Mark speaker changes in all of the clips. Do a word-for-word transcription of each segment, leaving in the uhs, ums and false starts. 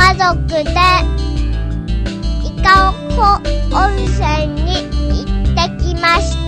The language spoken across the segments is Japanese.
Speaker 1: 家族で伊香保温泉に行ってきました。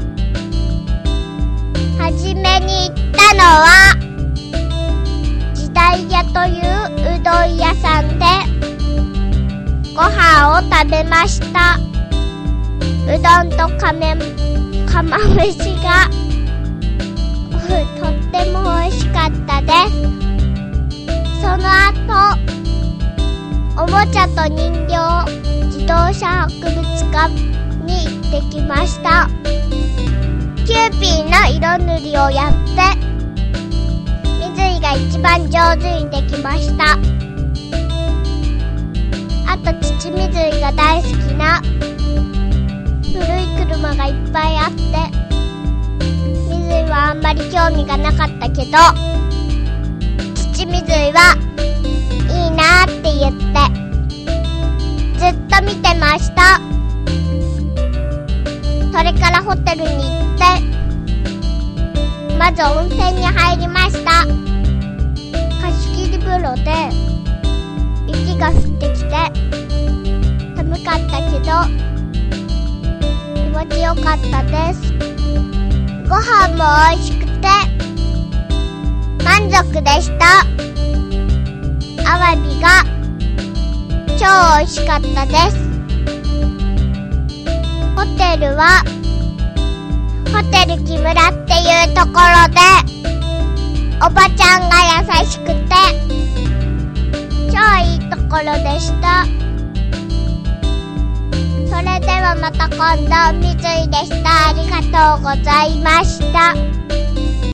Speaker 1: はじめに行ったのは時代屋といううどん屋さんでご飯を食べました。うどんとかめ釜飯がとっても美味しかったです。その後おもちゃと人形自動車博物館に行ってきました。キューピーの色塗りをやって水井が一番上手にできました。あと父水井が大好きな古い車がいっぱいあって水井はあんまり興味がなかったけど父水井はいいなって言ってずっと見てました。それからホテルに行ってまず温泉に入りました。貸し切り風呂で雪が降ってきて寒かったけど気持ちよかったです。ご飯も美味しくて満足でした。アワビが超美味しかったです。ホテルはホテル木村っていうところでおばちゃんが優しくて超いいところでした。それではまた今度、水井でした。ありがとうございました。